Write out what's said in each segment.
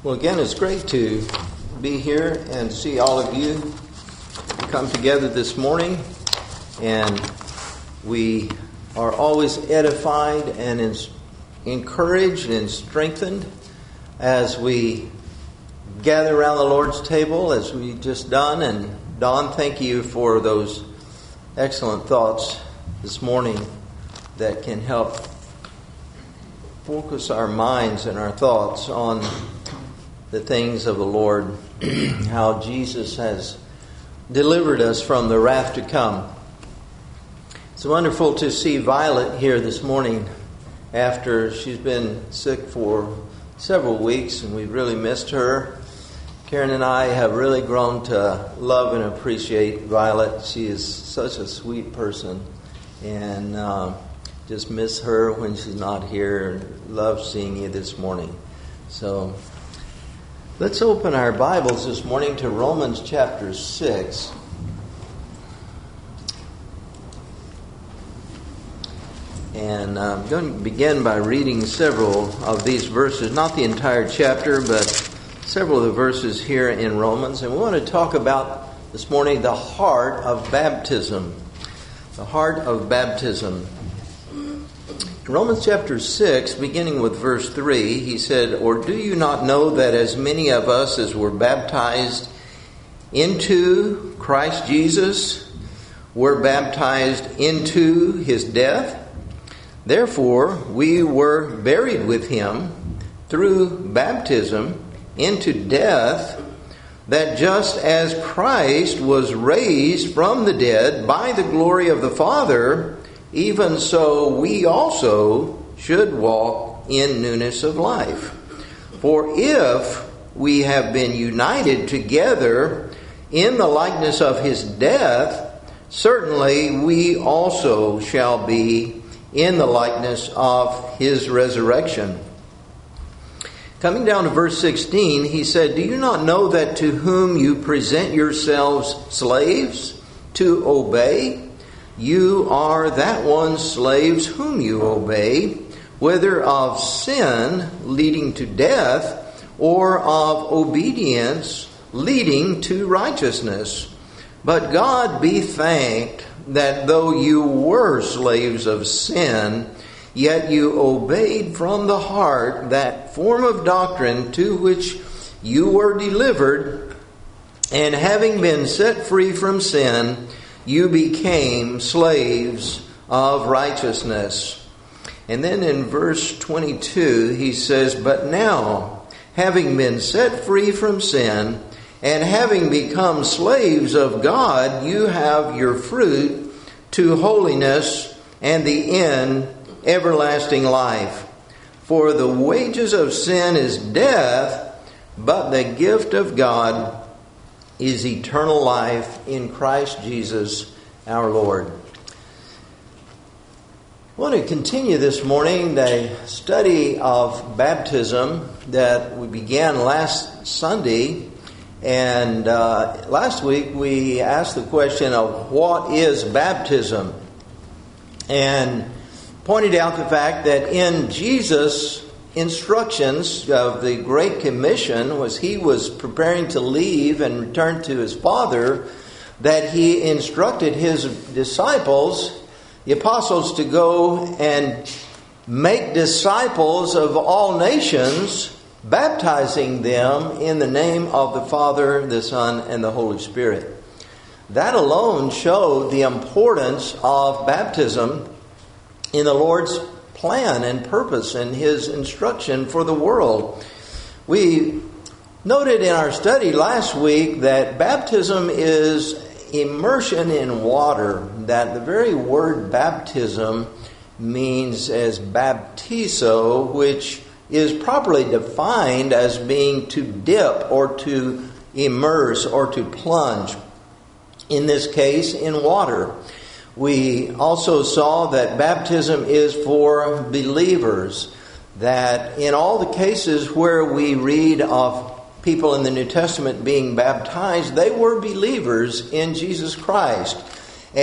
Well, again, it's great to be here and see all of you come together this morning. And we are always edified and encouraged and strengthened as we gather around the Lord's table, as we just done. And Don, thank you for those excellent thoughts this morning that can help focus our minds and our thoughts on the things of the Lord, how Jesus has delivered us from the wrath to come. It's wonderful to see Violet here this morning after she's been sick for several weeks, and we've really missed her. Karen and I have really grown to love and appreciate Violet. She is such a sweet person, and just miss her when she's not here. Love seeing you this morning. So let's open our Bibles this morning to Romans chapter 6. And I'm going to begin by reading several of these verses, not the entire chapter, but several of the verses here in Romans. And we want to talk about this morning the heart of baptism. The heart of baptism. In Romans chapter 6, beginning with verse 3, he said, "Or do you not know that as many of us as were baptized into Christ Jesus were baptized into his death? Therefore, we were buried with him through baptism into death, that just as Christ was raised from the dead by the glory of the Father, even so we also should walk in newness of life. For if we have been united together in the likeness of his death, certainly we also shall be in the likeness of his resurrection." Coming down to verse 16, he said, "Do you not know that to whom you present yourselves slaves to obey, you are that one's slaves whom you obey, whether of sin leading to death or of obedience leading to righteousness? But God be thanked that though you were slaves of sin, yet you obeyed from the heart that form of doctrine to which you were delivered, and having been set free from sin, you became slaves of righteousness." And then in verse 22, he says, "But now, having been set free from sin, and having become slaves of God, you have your fruit to holiness, and the end everlasting life. For the wages of sin is death, but the gift of God is eternal life in Christ Jesus our Lord." I want to continue this morning the study of baptism that we began last Sunday. And last week we asked the question of what is baptism, and pointed out the fact that in Jesus' instructions of the Great Commission, was he was preparing to leave and return to his Father, that he instructed his disciples, the apostles, to go and make disciples of all nations, baptizing them in the name of the Father, the Son, and the Holy Spirit. That alone showed the importance of baptism in the Lord's plan and purpose and his instruction for the world. We noted in our study last week that baptism is immersion in water, that the very word baptism means as baptizo, which is properly defined as being to dip or to immerse or to plunge, in this case in water. We also saw that baptism is for believers, that in all the cases where we read of people in the New Testament being baptized, they were believers in Jesus Christ.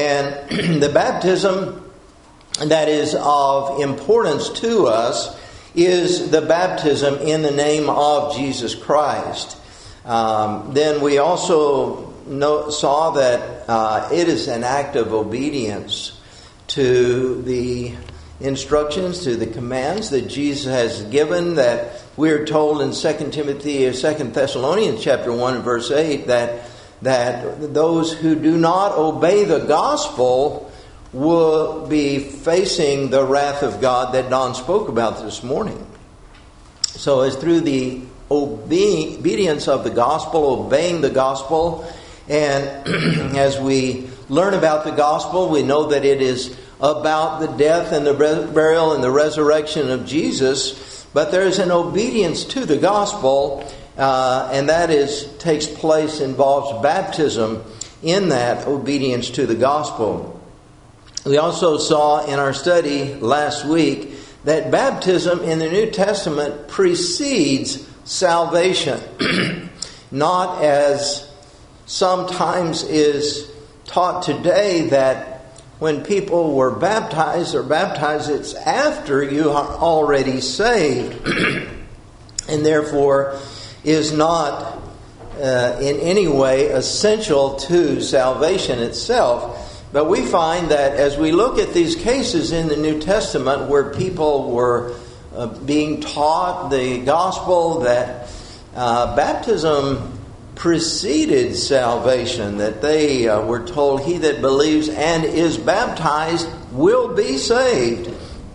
And the baptism that is of importance to us is the baptism in the name of Jesus Christ. Then we also saw that it is an act of obedience to the instructions, to the commands that Jesus has given, that we're told in 2 Thessalonians chapter 1 and verse 8 that those who do not obey the gospel will be facing the wrath of God that Don spoke about this morning. So it's through the obedience of the gospel, obeying the gospel, and as we learn about the gospel, we know that it is about the death and the burial and the resurrection of Jesus, but there is an obedience to the gospel, and that takes place, involves baptism in that obedience to the gospel. We also saw in our study last week that baptism in the New Testament precedes salvation, not as sometimes is taught today that when people were baptized, it's after you are already saved, and therefore is not in any way essential to salvation itself. But we find that as we look at these cases in the New Testament where people were being taught the gospel, that baptism preceded salvation, that they were told, he that believes and is baptized will be saved.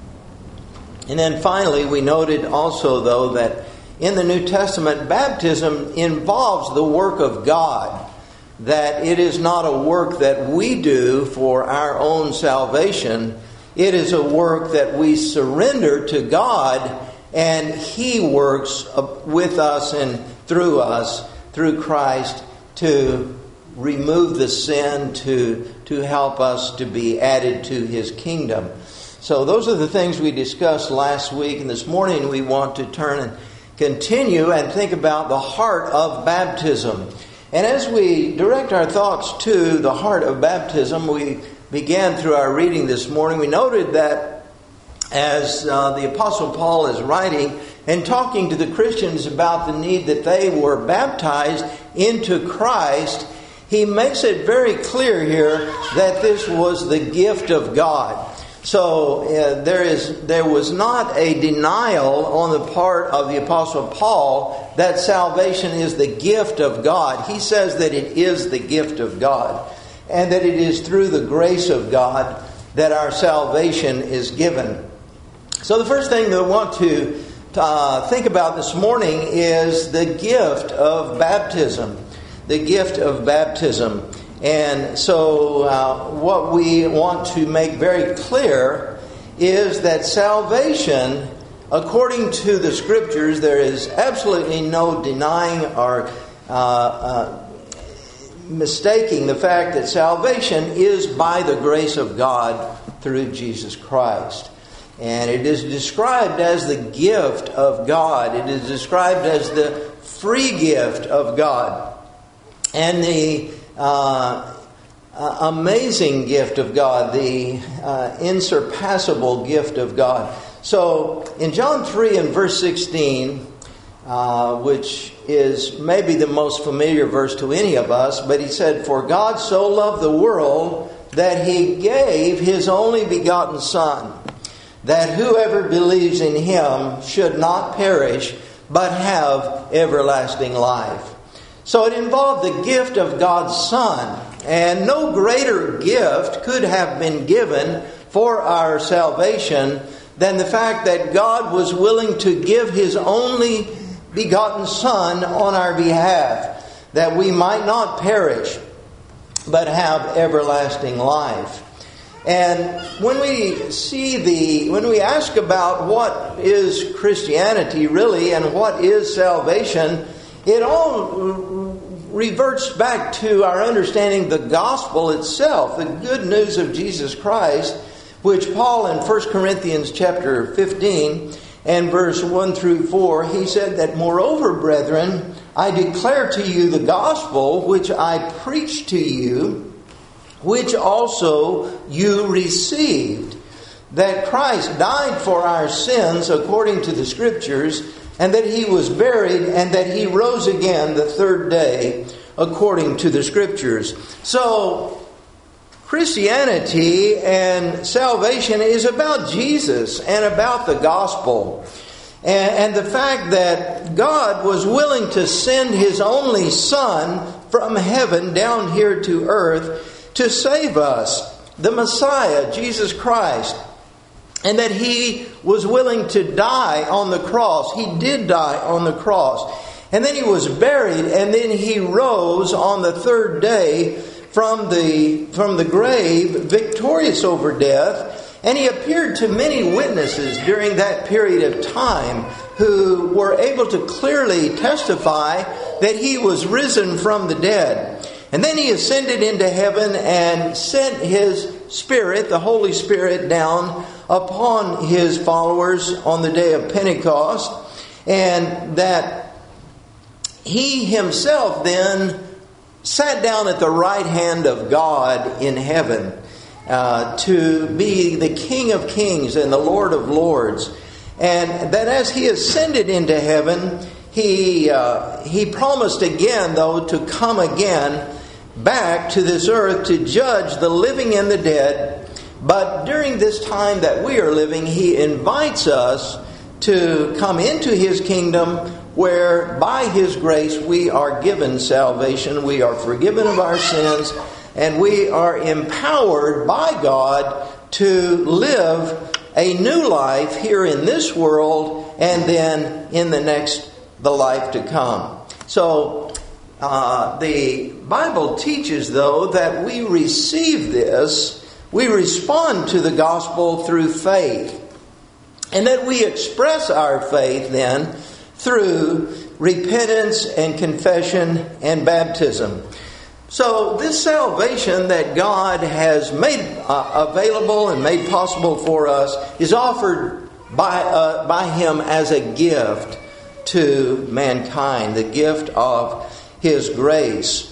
And then finally, we noted also, though, that in the New Testament, baptism involves the work of God, that it is not a work that we do for our own salvation. It is a work that we surrender to God, and He works with us and through us, through Christ, to remove the sin, to help us to be added to His kingdom. So those are the things we discussed last week, and this morning we want to turn and continue and think about the heart of baptism. And as we direct our thoughts to the heart of baptism, we began through our reading this morning. We noted that as the Apostle Paul is writing and talking to the Christians about the need that they were baptized into Christ, he makes it very clear here that this was the gift of God. So there was not a denial on the part of the Apostle Paul that salvation is the gift of God. He says that it is the gift of God, and that it is through the grace of God that our salvation is given. So the first thing that I want to think about this morning is the gift of baptism. The gift of baptism. And so what we want to make very clear is that salvation, according to the Scriptures, there is absolutely no denying or mistaking the fact that salvation is by the grace of God through Jesus Christ. And it is described as the gift of God. It is described as the free gift of God. And the amazing gift of God, the insurpassable gift of God. So in John 3 and verse 16, which is maybe the most familiar verse to any of us, but he said, "For God so loved the world that He gave His only begotten Son, that whoever believes in Him should not perish, but have everlasting life." So it involved the gift of God's Son. And no greater gift could have been given for our salvation than the fact that God was willing to give His only begotten Son on our behalf, that we might not perish, but have everlasting life. And when we ask about what is Christianity really and what is salvation, it all reverts back to our understanding the gospel itself, the good news of Jesus Christ, which Paul in 1 Corinthians chapter 15 and verse 1 through 4, he said that, "Moreover, brethren, I declare to you the gospel which I preached to you, which also you received, that Christ died for our sins according to the Scriptures, and that He was buried, and that He rose again the third day according to the Scriptures. So, Christianity and salvation is about Jesus and about the gospel. And the fact that God was willing to send His only Son from heaven down here to earth to save us, the Messiah, Jesus Christ. And that He was willing to die on the cross. He did die on the cross. And then He was buried, and then He rose on the third day from the grave, victorious over death. And He appeared to many witnesses during that period of time who were able to clearly testify that He was risen from the dead. And then He ascended into heaven and sent His Spirit, the Holy Spirit, down upon His followers on the day of Pentecost. And that He Himself then sat down at the right hand of God in heaven to be the King of Kings and the Lord of Lords. And that as He ascended into heaven, He promised again, though, to come again back to this earth to judge the living and the dead. But during this time that we are living, He invites us to come into His kingdom, where by His grace we are given salvation, we are forgiven of our sins, and we are empowered by God to live a new life here in this world, and then in the life to come. So the Bible teaches, though, that we receive this, we respond to the gospel through faith, and that we express our faith then through repentance and confession and baptism. So this salvation that God has made available and made possible for us is offered by Him as a gift to mankind, the gift of His grace.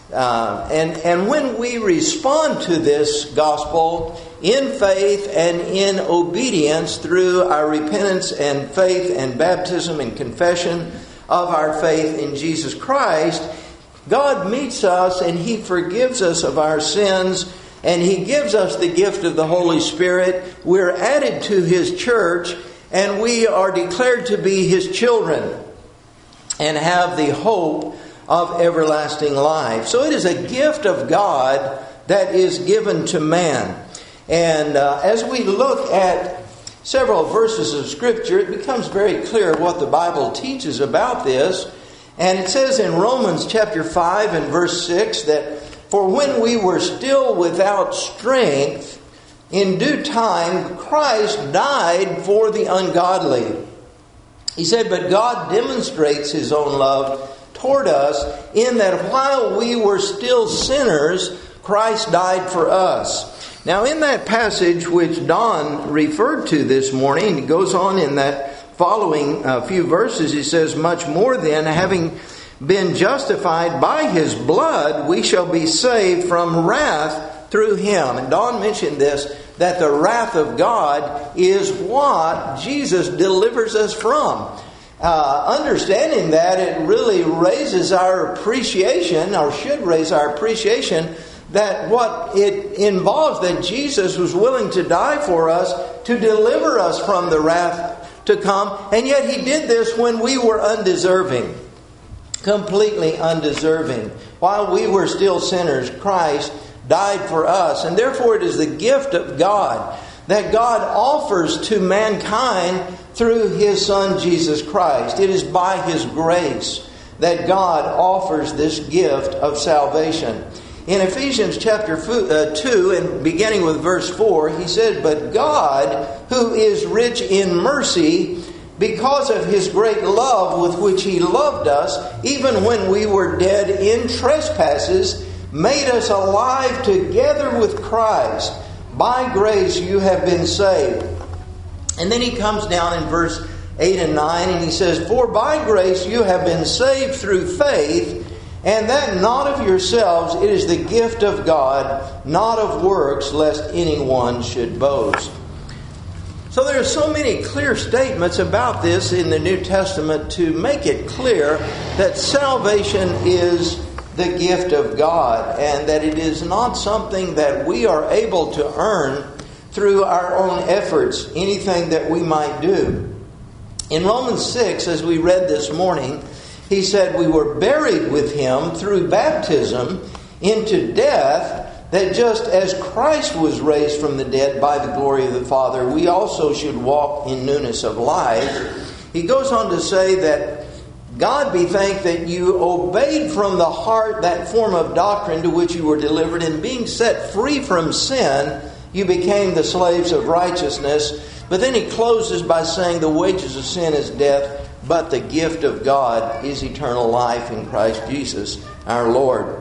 And when we respond to this gospel in faith and in obedience through our repentance and faith and baptism and confession of our faith in Jesus Christ, God meets us and He forgives us of our sins, and He gives us the gift of the Holy Spirit. We're added to His church, and we are declared to be His children and have the hope of everlasting life. So it is a gift of God that is given to man. And as we look at several verses of Scripture, it becomes very clear what the Bible teaches about this. And it says in Romans chapter 5 and verse 6 that, "For when we were still without strength, in due time Christ died for the ungodly." He said, "But God demonstrates His own love toward us in that while we were still sinners, Christ died for us." Now in that passage which Don referred to this morning, it goes on in that following few verses. He says, "Much more then, having been justified by His blood, we shall be saved from wrath through Him." And Don mentioned this, that the wrath of God is what Jesus delivers us from. Understanding that, it really raises our appreciation, or should raise our appreciation, that what it involves, that Jesus was willing to die for us to deliver us from the wrath to come, and yet He did this when we were undeserving, completely undeserving. While we were still sinners, Christ died for us, and therefore it is the gift of God that God offers to mankind through His Son Jesus Christ. It is by His grace that God offers this gift of salvation. In Ephesians chapter 2, and beginning with verse 4, he said, "But God, who is rich in mercy, because of His great love with which He loved us, even when we were dead in trespasses, made us alive together with Christ. By grace you have been saved." And then he comes down in verse 8 and 9, and he says, "For by grace you have been saved through faith, and that not of yourselves, it is the gift of God, not of works, lest anyone should boast." So there are so many clear statements about this in the New Testament to make it clear that salvation is the gift of God, and that it is not something that we are able to earn through our own efforts, anything that we might do. In Romans 6, as we read this morning, he said we were buried with him through baptism into death, that just as Christ was raised from the dead by the glory of the Father, we also should walk in newness of life. He goes on to say that God be thanked that you obeyed from the heart that form of doctrine to which you were delivered, and being set free from sin, you became the slaves of righteousness. But then he closes by saying the wages of sin is death, but the gift of God is eternal life in Christ Jesus our Lord.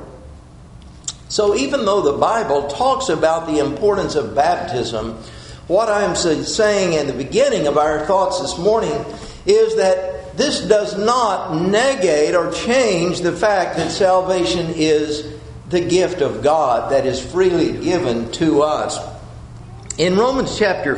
So even though the Bible talks about the importance of baptism, what I'm saying in the beginning of our thoughts this morning is that this does not negate or change the fact that salvation is the gift of God that is freely given to us. In Romans chapter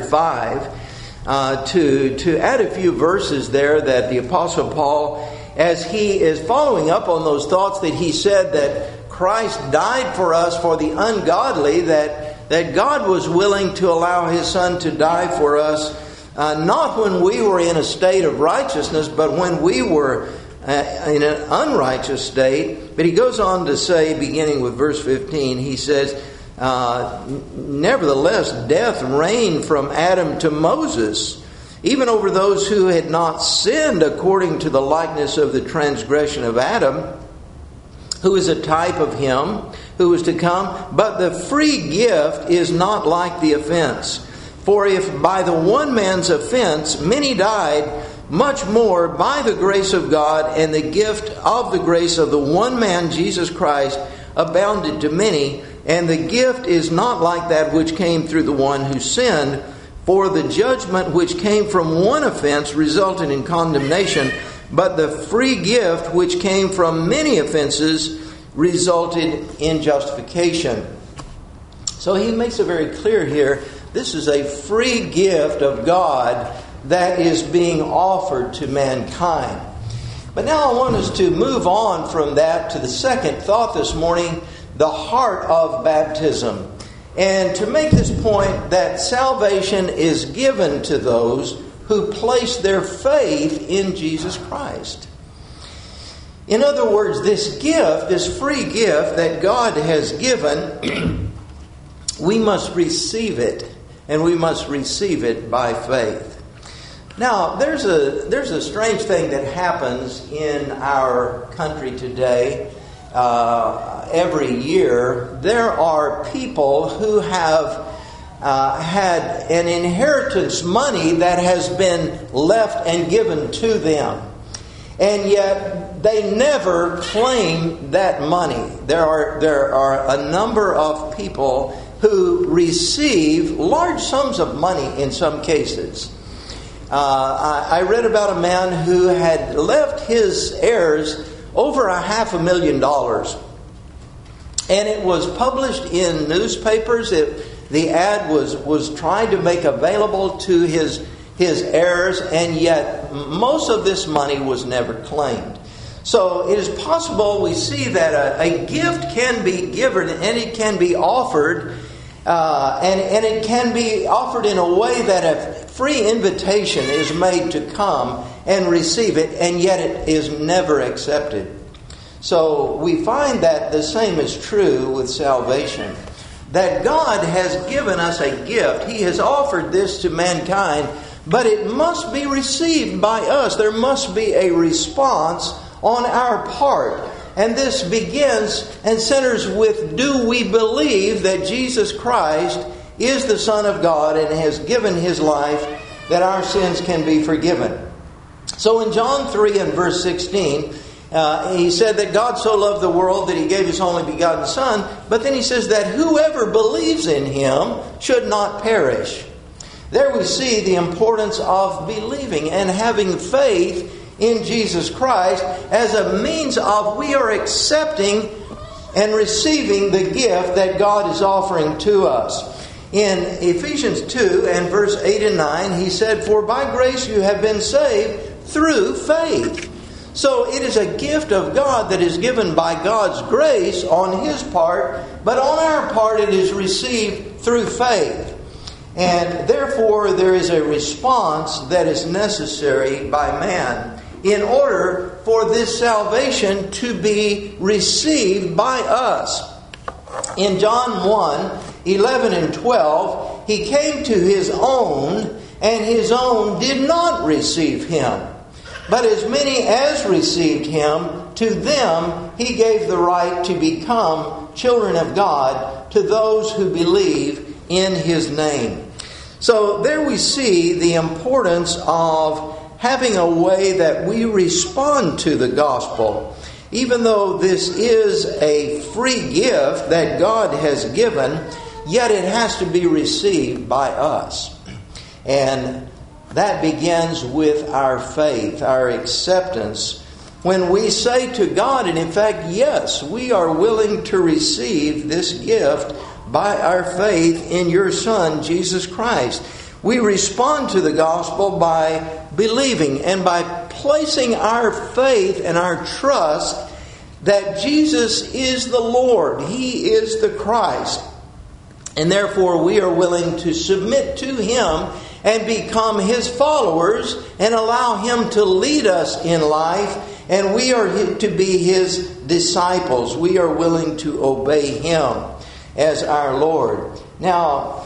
5, to add a few verses there, that the Apostle Paul, as he is following up on those thoughts that he said that Christ died for us for the ungodly, that God was willing to allow His Son to die for us, not when we were in a state of righteousness, but when we were in an unrighteous state. But he goes on to say, beginning with verse 15, he says, nevertheless, death reigned from Adam to Moses, even over those who had not sinned according to the likeness of the transgression of Adam, who is a type of him who is to come. But the free gift is not like the offense. For if by the one man's offense many died, much more by the grace of God and the gift of the grace of the one man, Jesus Christ, abounded to many. And the gift is not like that which came through the one who sinned. For the judgment which came from one offense resulted in condemnation, but the free gift which came from many offenses resulted in justification. So he makes it very clear here, this is a free gift of God that is being offered to mankind. But now I want us to move on from that to the second thought this morning, the heart of baptism. And to make this point that salvation is given to those who place their faith in Jesus Christ. In other words, this gift, this free gift that God has given, we must receive it, and we must receive it by faith. Now, there's a strange thing that happens in our country today. Every year, there are people who have had an inheritance money that has been left and given to them, and yet they never claim that money. There are a number of people who receive large sums of money in some cases. I read about a man who had left his heirs over $500,000. And it was published in newspapers. The ad was tried to make available to his heirs, and yet most of this money was never claimed. So it is possible we see that a gift can be given and it can be offered, and it can be offered in a way that a free invitation is made to come and receive it, and yet it is never accepted. So we find that the same is true with salvation. That God has given us a gift. He has offered this to mankind, but it must be received by us. There must be a response on our part. And this begins and centers with, do we believe that Jesus Christ is the Son of God and has given His life that our sins can be forgiven? So in John 3 and verse 16, he said that God so loved the world that He gave His only begotten Son. But then He says that whoever believes in Him should not perish. There we see the importance of believing and having faith in Jesus Christ as a means of we are accepting and receiving the gift that God is offering to us. In Ephesians 2 and verse 8 and 9, he said, "For by grace you have been saved through faith." So it is a gift of God that is given by God's grace on His part, but on our part it is received through faith. And therefore there is a response that is necessary by man in order for this salvation to be received by us. In John 1, 11 and 12, He came to His own, and His own did not receive Him. But as many as received Him, to them He gave the right to become children of God, to those who believe in His name. So there we see the importance of having a way that we respond to the gospel. Even though this is a free gift that God has given, yet it has to be received by us. And that begins with our faith, our acceptance. When we say to God, and in fact, yes, we are willing to receive this gift by our faith in your Son, Jesus Christ. We respond to the gospel by believing and by placing our faith and our trust that Jesus is the Lord. He is the Christ. And therefore we are willing to submit to Him and become His followers and allow Him to lead us in life. And we are to be His disciples. We are willing to obey Him as our Lord. Now,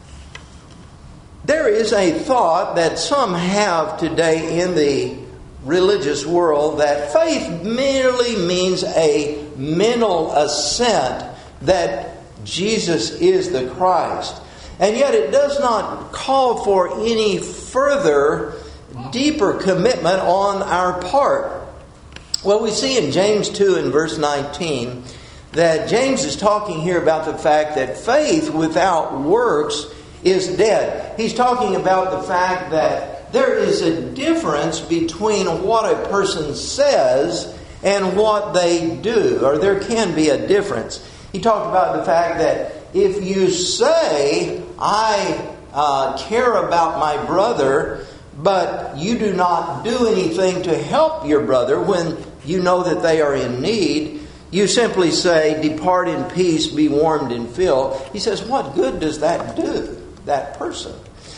there is a thought that some have today in the religious world that faith merely means a mental assent that Jesus is the Christ. And yet it does not call for any further, deeper commitment on our part. Well, we see in James 2 and verse 19 that James is talking here about the fact that faith without works is dead. He's talking about the fact that there is a difference between what a person says and what they do, or there can be a difference. He talked about the fact that if you say, I care about my brother, but you do not do anything to help your brother when you know that they are in need, you simply say, depart in peace, be warmed and filled. He says, what good does that do that person?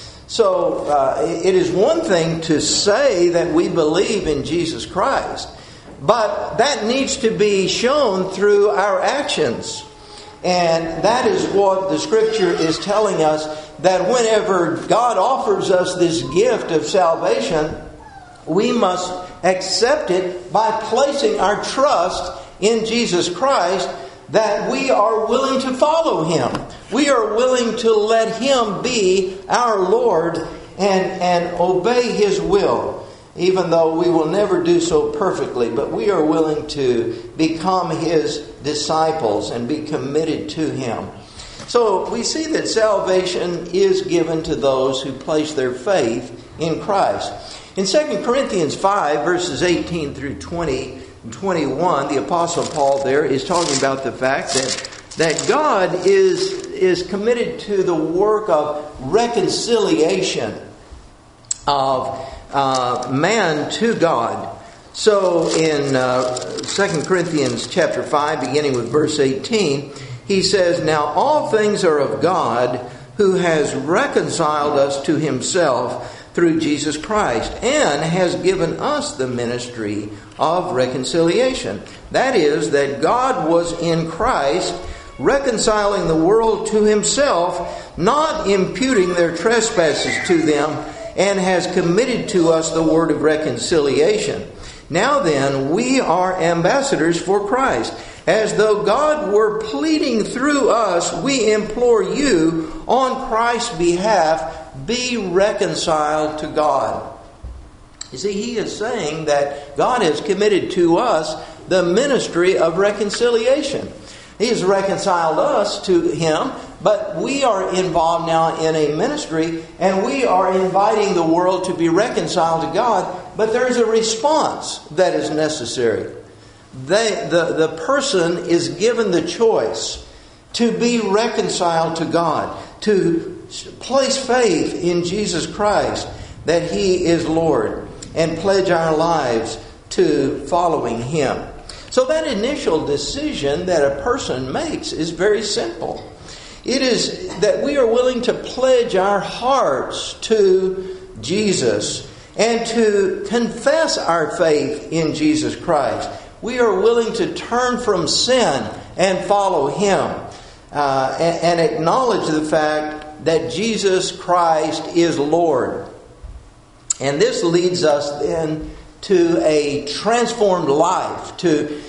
So it is one thing to say that we believe in Jesus Christ, but that needs to be shown through our actions. And that is what the Scripture is telling us, that whenever God offers us this gift of salvation, we must accept it by placing our trust in Jesus Christ, that we are willing to follow Him. We are willing to let Him be our Lord and obey His will, even though we will never do so perfectly. But we are willing to become His disciples and be committed to Him. So we see that salvation is given to those who place their faith in Christ. In 2 Corinthians 5, verses 18 through 20 and 21, the Apostle Paul there is talking about the fact that God is committed to the work of reconciliation of man to God. So in 2 Corinthians chapter 5, beginning with verse 18, he says, now all things are of God, who has reconciled us to Himself through Jesus Christ, and has given us the ministry of reconciliation. That is, that God was in Christ, reconciling the world to Himself, not imputing their trespasses to them, and has committed to us the word of reconciliation. Now then, we are ambassadors for Christ. As though God were pleading through us, we implore you on Christ's behalf, be reconciled to God. You see, he is saying that God has committed to us the ministry of reconciliation. He has reconciled us to Him, but we are involved now in a ministry, and we are inviting the world to be reconciled to God, but there's a response that is necessary. The person is given the choice to be reconciled to God, to place faith in Jesus Christ, that He is Lord, and pledge our lives to following Him. So that initial decision that a person makes is very simple. It is that we are willing to pledge our hearts to Jesus and to confess our faith in Jesus Christ. We are willing to turn from sin and follow Him and acknowledge the fact that Jesus Christ is Lord. And this leads us then to a transformed life, to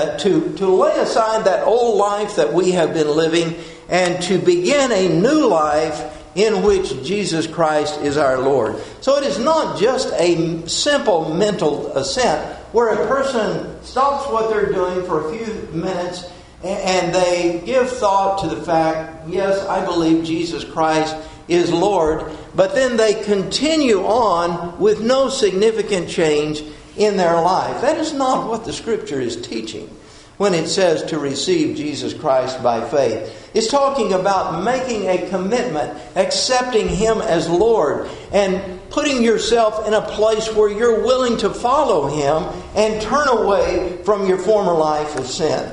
lay aside that old life that we have been living and to begin a new life in which Jesus Christ is our Lord. So it is not just a simple mental assent where a person stops what they're doing for a few minutes and they give thought to the fact, yes, I believe Jesus Christ is Lord, but then they continue on with no significant change in their life. That is not what the Scripture is teaching when it says to receive Jesus Christ by faith. It's talking about making a commitment, accepting Him as Lord, and putting yourself in a place where you're willing to follow Him and turn away from your former life of sin.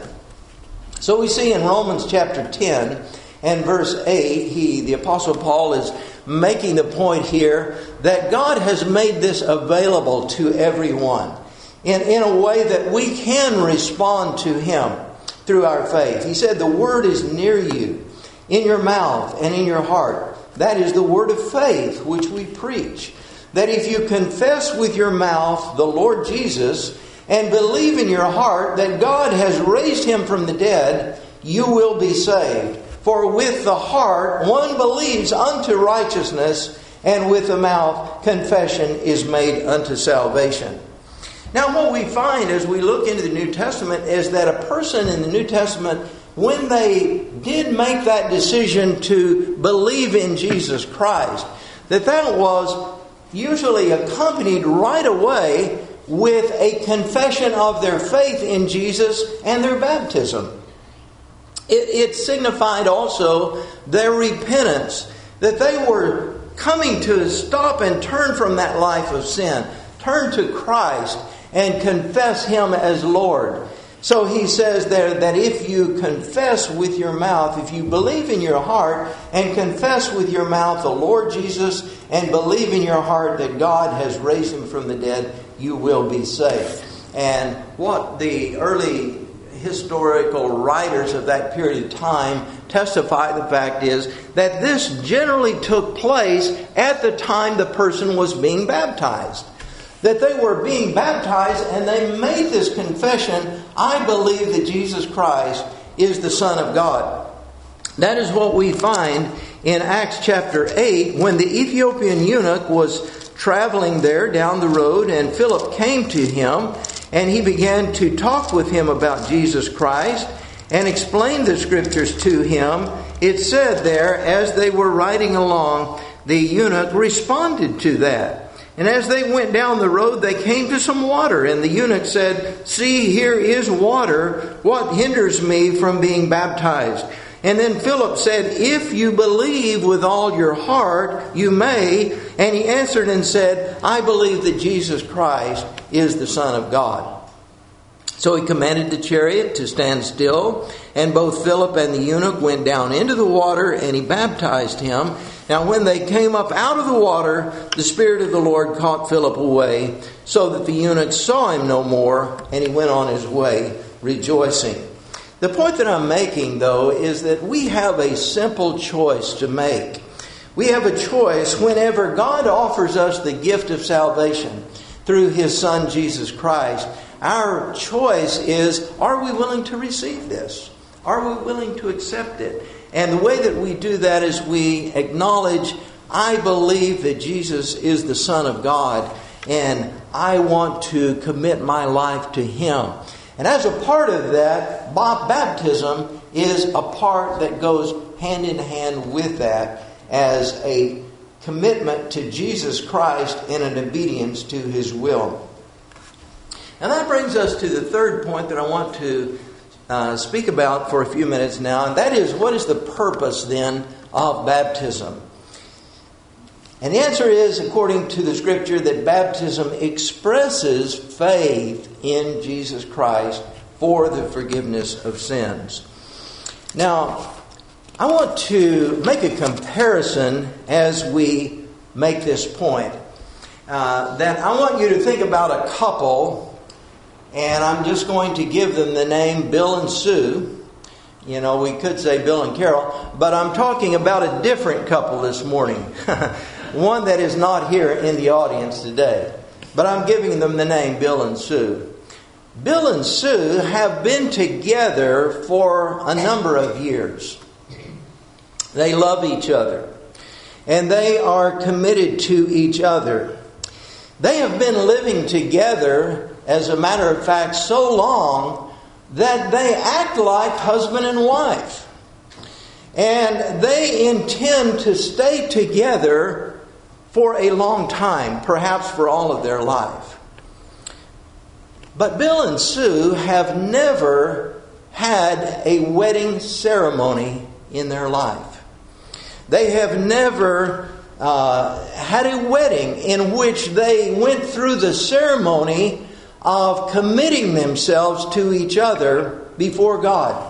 So we see in Romans chapter 10 and verse 8, the Apostle Paul is making the point here that God has made this available to everyone in a way that we can respond to Him through our faith. He said, the word is near you, in your mouth and in your heart. That is the word of faith which we preach. That if you confess with your mouth the Lord Jesus and believe in your heart that God has raised Him from the dead, you will be saved. For with the heart one believes unto righteousness, and with the mouth confession is made unto salvation. Now what we find as we look into the New Testament is that a person in the New Testament, when they did make that decision to believe in Jesus Christ, that was usually accompanied right away with a confession of their faith in Jesus and their baptism. It signified also their repentance, that they were coming to stop and turn from that life of sin, turn to Christ and confess Him as Lord. So he says there that if you confess with your mouth, if you believe in your heart and confess with your mouth the Lord Jesus and believe in your heart that God has raised Him from the dead, you will be saved. And what the early historical writers of that period of time testify the fact is that this generally took place at the time the person was being baptized. That they were being baptized and they made this confession, I believe that Jesus Christ is the Son of God. That is what we find in Acts chapter 8 when the Ethiopian eunuch was traveling there down the road and Philip came to him and he began to talk with him about Jesus Christ and explained the Scriptures to him. It said there, as they were riding along, the eunuch responded to that. And as they went down the road, they came to some water. And the eunuch said, see, here is water. What hinders me from being baptized? And then Philip said, if you believe with all your heart, you may. And he answered and said, I believe that Jesus Christ is the Son of God. So he commanded the chariot to stand still. And both Philip and the eunuch went down into the water, and he baptized him. Now when they came up out of the water, the Spirit of the Lord caught Philip away, so that the eunuch saw him no more, and he went on his way rejoicing. The point that I'm making, though, is that we have a simple choice to make. We have a choice whenever God offers us the gift of salvation through His Son, Jesus Christ. Our choice is, are we willing to receive this? Are we willing to accept it? And the way that we do that is we acknowledge, I believe that Jesus is the Son of God, and I want to commit my life to Him. And as a part of that, baptism is a part that goes hand in hand with that as a commitment to Jesus Christ in an obedience to His will. And that brings us to the third point that I want to speak about for a few minutes now, and that is, what is the purpose then of baptism? And the answer is, according to the Scripture, that baptism expresses faith in Jesus Christ for the forgiveness of sins. Now, I want to make a comparison as we make this point. That I want you to think about a couple, and I'm just going to give them the name Bill and Sue. You know, we could say Bill and Carol, but I'm talking about a different couple this morning. One that is not here in the audience today. But I'm giving them the name Bill and Sue. Bill and Sue have been together for a number of years. They love each other. And they are committed to each other. They have been living together, as a matter of fact, so long that they act like husband and wife. And they intend to stay together for a long time, perhaps for all of their life. But Bill and Sue have never had a wedding ceremony in their life. They have never had a wedding in which they went through the ceremony of committing themselves to each other before God.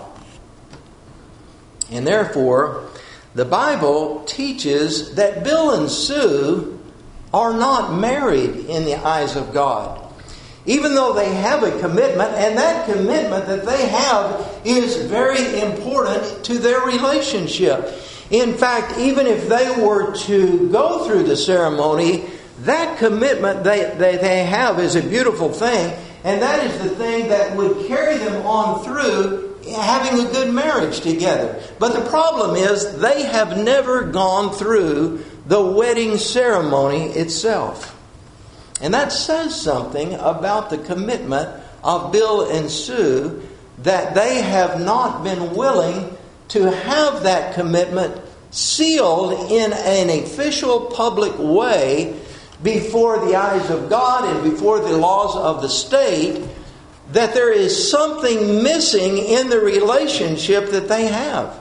And therefore, the Bible teaches that Bill and Sue are not married in the eyes of God. Even though they have a commitment, and that commitment that they have is very important to their relationship. In fact, even if they were to go through the ceremony, that commitment they have is a beautiful thing, and that is the thing that would carry them on through having a good marriage together. But the problem is they have never gone through the wedding ceremony itself. And that says something about the commitment of Bill and Sue, that they have not been willing to have that commitment sealed in an official public way before the eyes of God and before the laws of the state, that there is something missing in the relationship that they have.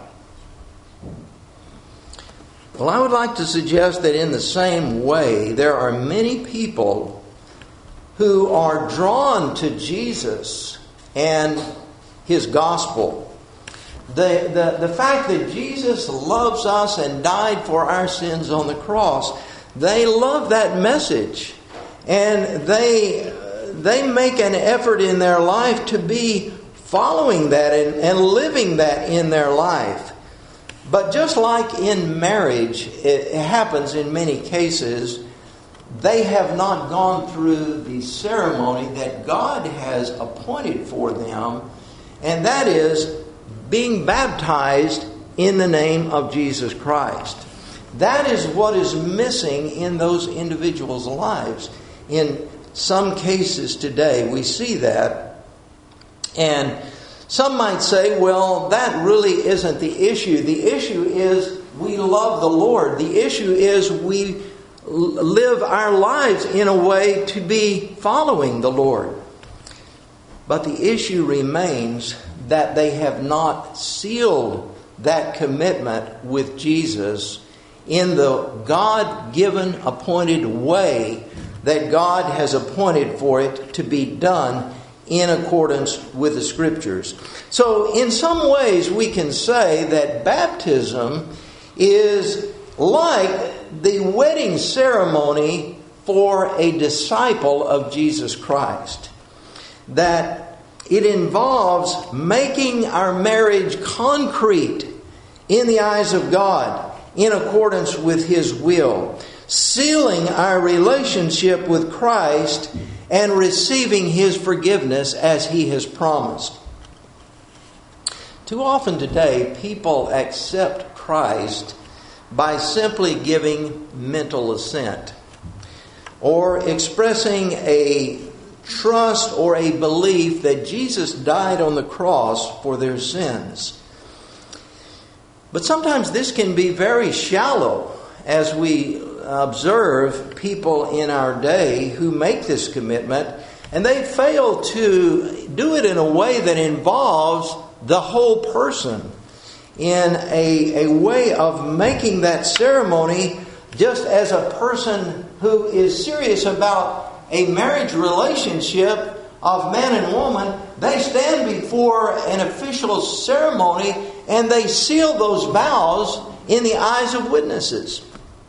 Well, I would like to suggest that in the same way, there are many people who are drawn to Jesus and His gospel. The fact that Jesus loves us and died for our sins on the cross, they love that message. And they make an effort in their life to be following that and living that in their life. But just like in marriage, it happens in many cases, they have not gone through the ceremony that God has appointed for them, and that is being baptized in the name of Jesus Christ. That is what is missing in those individuals' lives. In some cases today, we see that. And some might say, well, that really isn't the issue. The issue is we love the Lord. The issue is we live our lives in a way to be following the Lord. But the issue remains that they have not sealed that commitment with Jesus in the God-given appointed way that God has appointed for it to be done in accordance with the Scriptures. So in some ways we can say that baptism is like the wedding ceremony for a disciple of Jesus Christ. That it involves making our marriage concrete in the eyes of God in accordance with His will, sealing our relationship with Christ and receiving His forgiveness as He has promised. Too often today, people accept Christ by simply giving mental assent or expressing a trust or a belief that Jesus died on the cross for their sins. But sometimes this can be very shallow as we observe people in our day who make this commitment, and they fail to do it in a way that involves the whole person. in a way of making that ceremony just as a person who is serious about a marriage relationship of man and woman. They stand before an official ceremony and they seal those vows in the eyes of witnesses.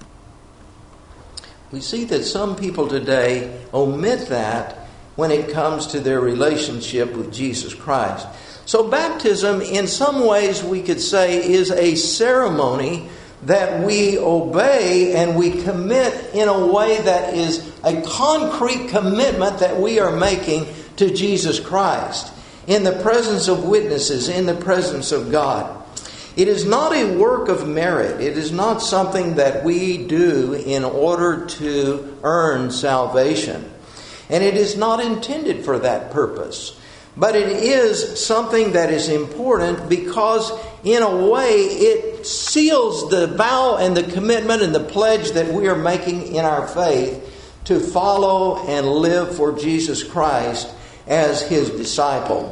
We see that some people today omit that when it comes to their relationship with Jesus Christ. So baptism, in some ways we could say, is a ceremony that we obey and we commit in a way that is a concrete commitment that we are making to Jesus Christ in the presence of witnesses, in the presence of God. It is not a work of merit. It is not something that we do in order to earn salvation. And it is not intended for that purpose. But it is something that is important because in a way it seals the vow and the commitment and the pledge that we are making in our faith to follow and live for Jesus Christ as His disciple.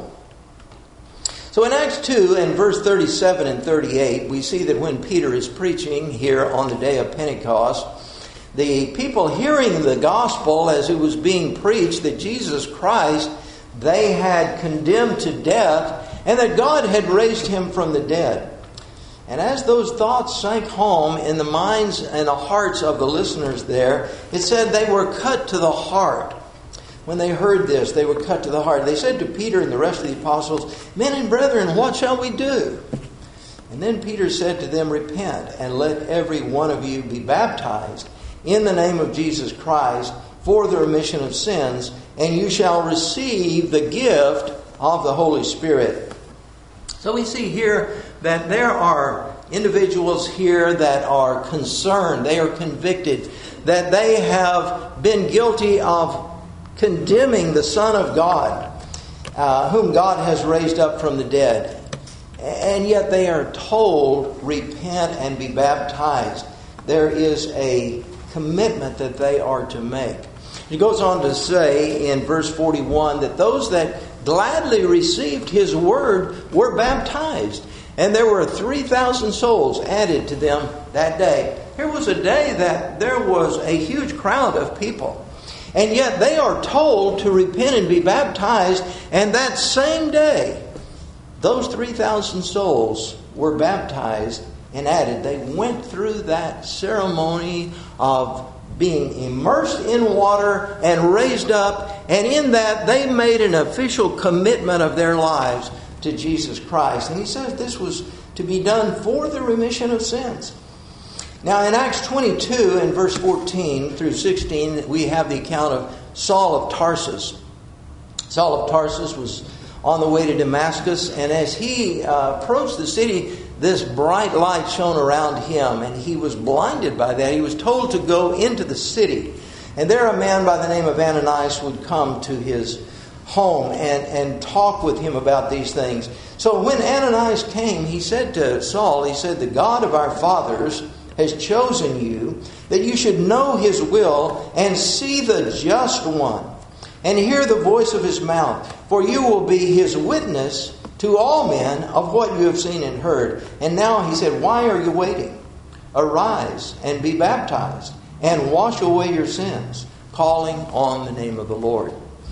So in Acts 2 and verse 37 and 38, we see that when Peter is preaching here on the day of Pentecost, the people hearing the gospel as it was being preached that Jesus Christ they had condemned to death and that God had raised Him from the dead. And as those thoughts sank home in the minds and the hearts of the listeners there, it said they were cut to the heart. When they heard this, they were cut to the heart. They said to Peter and the rest of the apostles, "Men and brethren, what shall we do?" And then Peter said to them, "Repent, and let every one of you be baptized in the name of Jesus Christ for the remission of sins, and you shall receive the gift of the Holy Spirit." So we see here that there are individuals here that are concerned, they are convicted, that they have been guilty of condemning the Son of God, whom God has raised up from the dead. And yet they are told, repent and be baptized. There is a commitment that they are to make. He goes on to say in verse 41 that those that gladly received His word were baptized. And there were 3,000 souls added to them that day. Here was a day that there was a huge crowd of people. And yet they are told to repent and be baptized. And that same day, those 3,000 souls were baptized and added. They went through that ceremony of being immersed in water and raised up. And in that, they made an official commitment of their lives to Jesus Christ. And he says this was to be done for the remission of sins. Now in Acts 22 and verse 14 through 16, we have the account of Saul of Tarsus. Saul of Tarsus was on the way to Damascus, and as he approached the city, this bright light shone around him, and he was blinded by that. He was told to go into the city. And there a man by the name of Ananias would come to his home and talk with him about these things. So when Ananias came, he said to Saul, he said, "The God of our fathers has chosen you, that you should know His will and see the just one, and hear the voice of His mouth. For you will be His witness to all men of what you have seen and heard." And now he said, "Why are you waiting? Arise and be baptized, and wash away your sins, calling on the name of the Lord."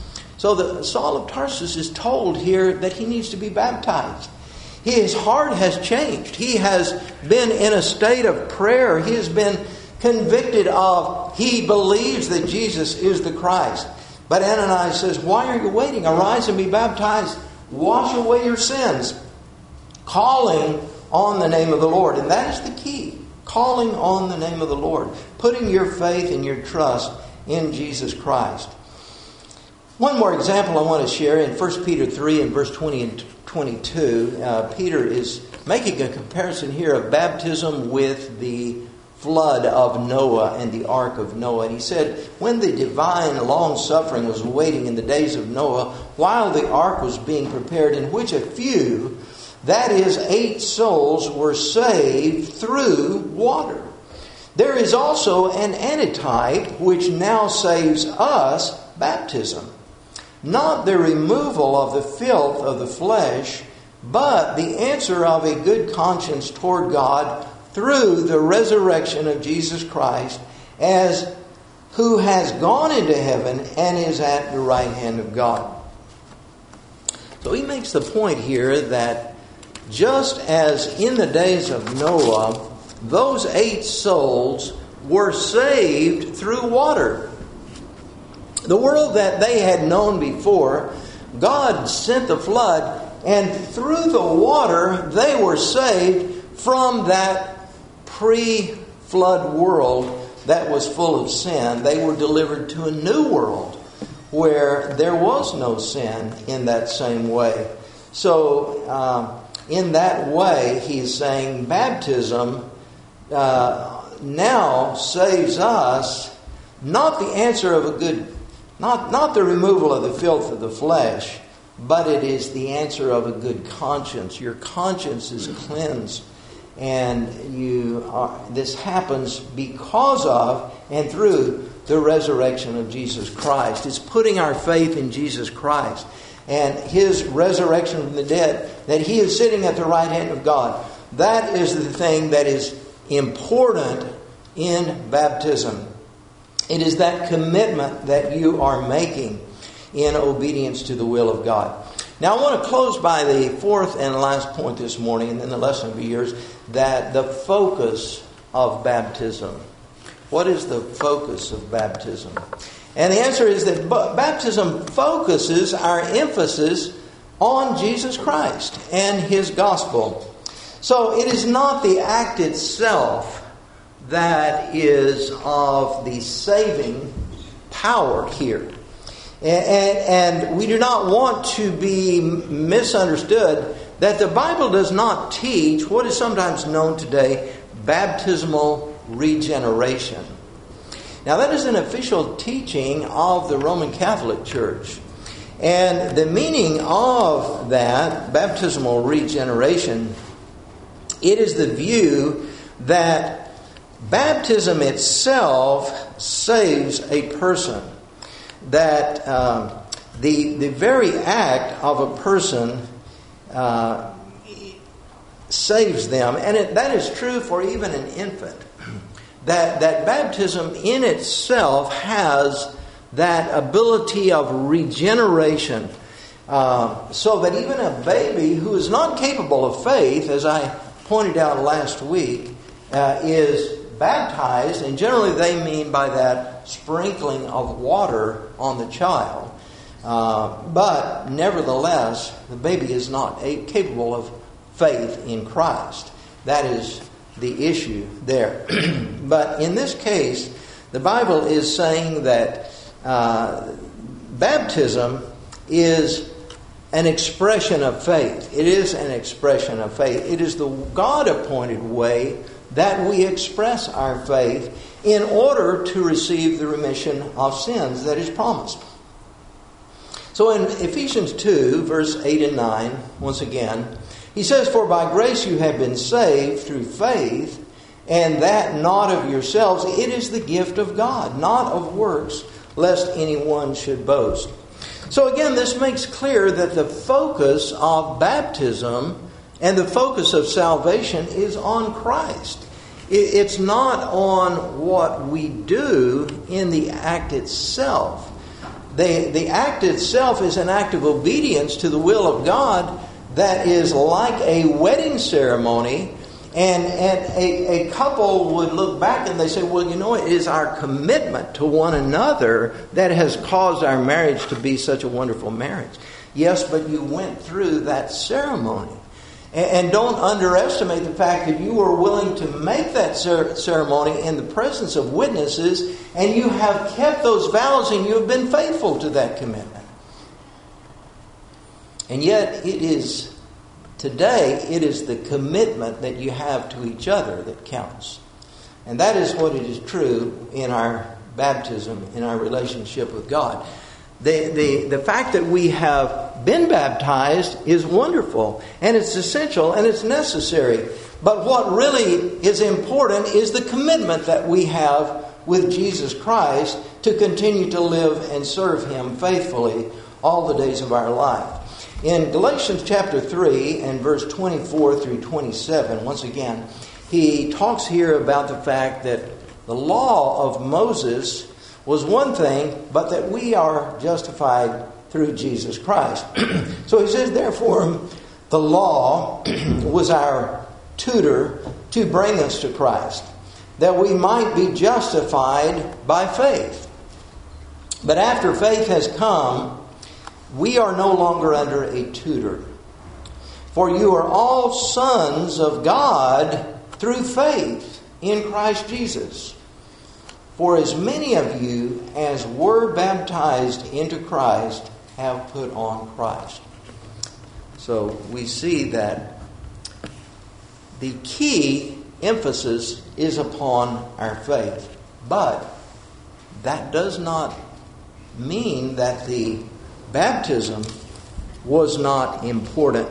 So the Saul of Tarsus is told here that he needs to be baptized. His heart has changed. He has been in a state of prayer. He has been convicted of, he believes that Jesus is the Christ. But Ananias says, "Why are you waiting? Arise and be baptized. Wash away your sins." Calling on the name of the Lord. And that is the key. Calling on the name of the Lord. Putting your faith and your trust in Jesus Christ. One more example I want to share in 1 Peter 3 and verse 20 and 22. Peter is making a comparison here of baptism with the flood of Noah and the ark of Noah. And he said, when the divine long-suffering was waiting in the days of Noah, while the ark was being prepared, in which a few, that is 8 souls, were saved through water. There is also an antitype which now saves us, baptism. Not the removal of the filth of the flesh, but the answer of a good conscience toward God through the resurrection of Jesus Christ, as who has gone into heaven and is at the right hand of God. So he makes the point here that just as in the days of Noah, those 8 souls were saved through water. The world that they had known before, God sent the flood, and through the water they were saved from that pre-flood world that was full of sin. They were delivered to a new world where there was no sin in that same way. So, in that way, he's saying baptism now saves us, not the answer of a good, not the removal of the filth of the flesh, but it is the answer of a good conscience. Your conscience is cleansed, and this happens because of and through the resurrection of Jesus Christ. It's putting our faith in Jesus Christ and His resurrection from the dead, that He is sitting at the right hand of God. That is the thing that is important in baptism. It is that commitment that you are making in obedience to the will of God. Now I want to close by the fourth and last point this morning, and then the lesson will be yours, that the focus of baptism. What is the focus of baptism? And the answer is that baptism focuses our emphasis on Jesus Christ and His gospel. So it is not the act itself that is of the saving power here. And we do not want to be misunderstood that the Bible does not teach what is sometimes known today baptismal regeneration. Now that is an official teaching of the Roman Catholic Church. And the meaning of that, baptismal regeneration, it is the view that baptism itself saves a person. That the very act of a person saves them. And that is true for even an infant. That baptism in itself has that ability of regeneration. So that even a baby who is not capable of faith, as I pointed out last week, is baptized, and generally they mean by that sprinkling of water on the child. But nevertheless, the baby is not capable of faith in Christ. That is the issue there. But in this case, the Bible is saying that baptism is an expression of faith. It is an expression of faith. It is the God-appointed way that we express our faith in order to receive the remission of sins that is promised. So in Ephesians 2, verse 8 and 9, once again, he says, "For by grace you have been saved through faith, and that not of yourselves. It is the gift of God, not of works, lest anyone should boast." So again, this makes clear that the focus of baptism and the focus of salvation is on Christ. It's not on what we do in the act itself. The act itself is an act of obedience to the will of God that is like a wedding ceremony. And a couple would look back and they say, well, you know, it is our commitment to one another that has caused our marriage to be such a wonderful marriage. Yes, but you went through that ceremony. And don't underestimate the fact that you were willing to make that ceremony in the presence of witnesses, and you have kept those vows and you have been faithful to that commitment. And yet today it is the commitment that you have to each other that counts. And that is what it is true in our baptism, in our relationship with God. The fact that we have been baptized is wonderful, and it's essential, and it's necessary. But what really is important is the commitment that we have with Jesus Christ to continue to live and serve Him faithfully all the days of our life. In Galatians chapter 3 and verse 24 through 27, once again, he talks here about the fact that the law of Moses was one thing, but that we are justified through Jesus Christ. So he says, therefore, the law was our tutor to bring us to Christ, that we might be justified by faith. But after faith has come, we are no longer under a tutor. For you are all sons of God through faith in Christ Jesus. For as many of you as were baptized into Christ have put on Christ. So we see that the key emphasis is upon our faith. But that does not mean that the baptism was not important.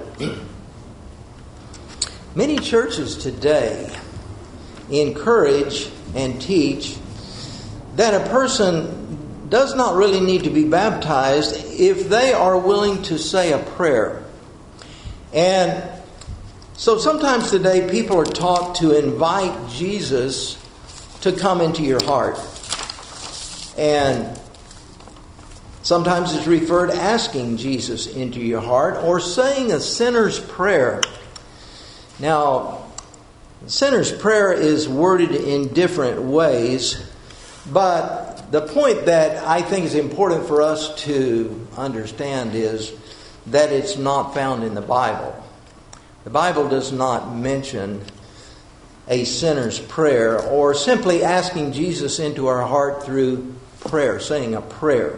Many churches today encourage and teach that a person does not really need to be baptized if they are willing to say a prayer. And so sometimes today people are taught to invite Jesus to come into your heart. And sometimes it's referred to asking Jesus into your heart or saying a sinner's prayer. Now, the sinner's prayer is worded in different ways, but the point that I think is important for us to understand is that it's not found in the Bible. The Bible does not mention a sinner's prayer or simply asking Jesus into our heart through prayer, saying a prayer.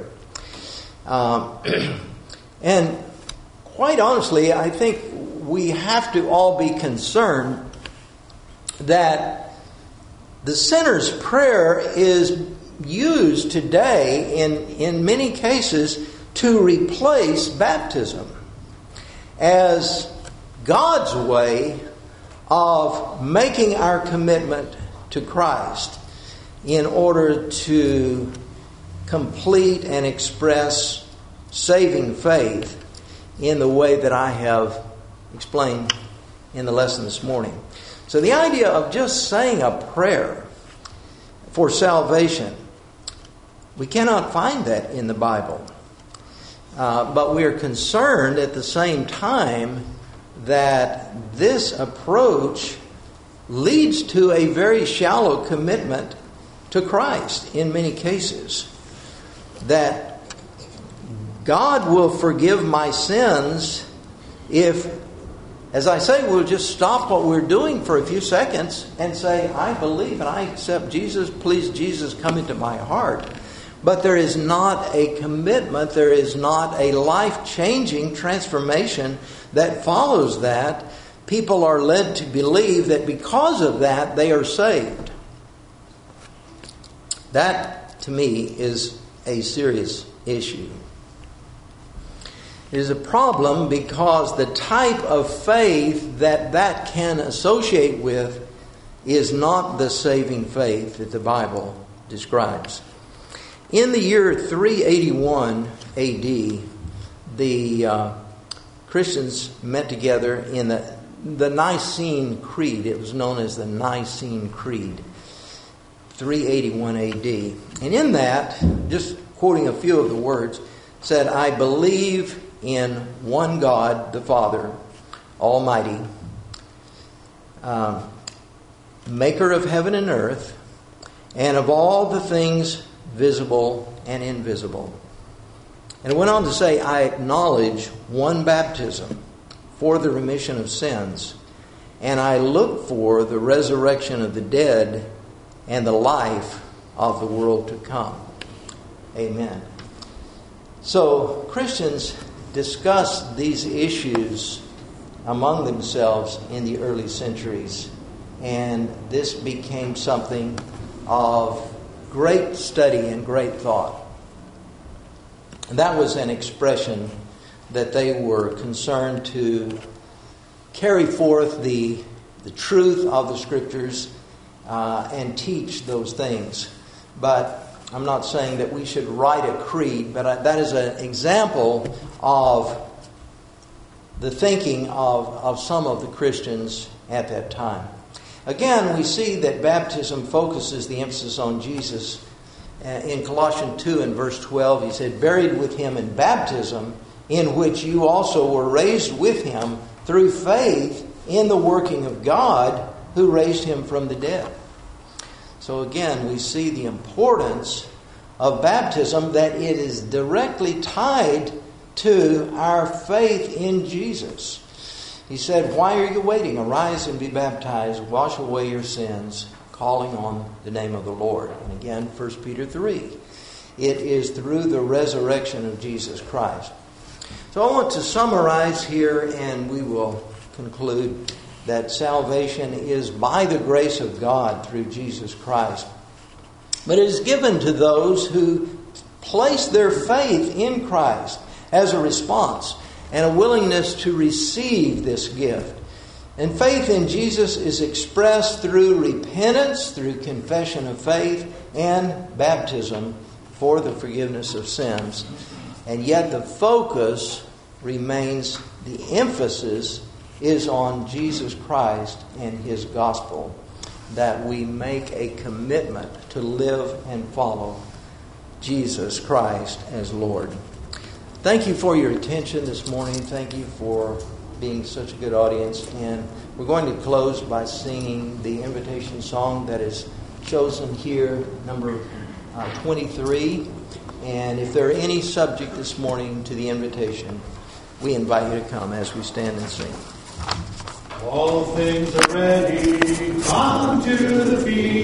And quite honestly, I think we have to all be concerned that the sinner's prayer is used today in many cases to replace baptism as God's way of making our commitment to Christ in order to complete and express saving faith in the way that I have explained in the lesson this morning. So the idea of just saying a prayer for salvation, we cannot find that in the Bible. But we are concerned at the same time that this approach leads to a very shallow commitment to Christ in many cases. That God will forgive my sins if, as I say, we'll just stop what we're doing for a few seconds and say, I believe and I accept Jesus. Please, Jesus, come into my heart. But there is not a commitment, there is not a life-changing transformation that follows that. People are led to believe that because of that, they are saved. That, to me, is a serious issue. It is a problem because the type of faith that can associate with is not the saving faith that the Bible describes. In the year 381 A.D., the Christians met together in the Nicene Creed. It was known as the Nicene Creed, 381 A.D. And in that, just quoting a few of the words, said, I believe in one God, the Father, Almighty, maker of heaven and earth, and of all the things visible and invisible. And it went on to say, I acknowledge one baptism for the remission of sins, and I look for the resurrection of the dead and the life of the world to come. Amen. So Christians discussed these issues among themselves in the early centuries, and this became something of great study and great thought. And that was an expression that they were concerned to carry forth the truth of the Scriptures and teach those things. But I'm not saying that we should write a creed, but that is an example of the thinking of some of the Christians at that time. Again, we see that baptism focuses the emphasis on Jesus. In Colossians 2 and verse 12, he said, "Buried with him in baptism, in which you also were raised with him through faith in the working of God, who raised him from the dead." So again, we see the importance of baptism, that it is directly tied to our faith in Jesus. He said, "Why are you waiting? Arise and be baptized, wash away your sins, calling on the name of the Lord." And again, 1 Peter 3. It is through the resurrection of Jesus Christ. So I want to summarize here, and we will conclude that salvation is by the grace of God through Jesus Christ. But it is given to those who place their faith in Christ as a response and a willingness to receive this gift. And faith in Jesus is expressed through repentance, through confession of faith, and baptism for the forgiveness of sins. And yet the focus remains, the emphasis is on Jesus Christ and His gospel, that we make a commitment to live and follow Jesus Christ as Lord. Thank you for your attention this morning. Thank you for being such a good audience. And we're going to close by singing the invitation song that is chosen here, number 23. And if there are any subject this morning to the invitation, we invite you to come as we stand and sing. All things are ready, come to the feast.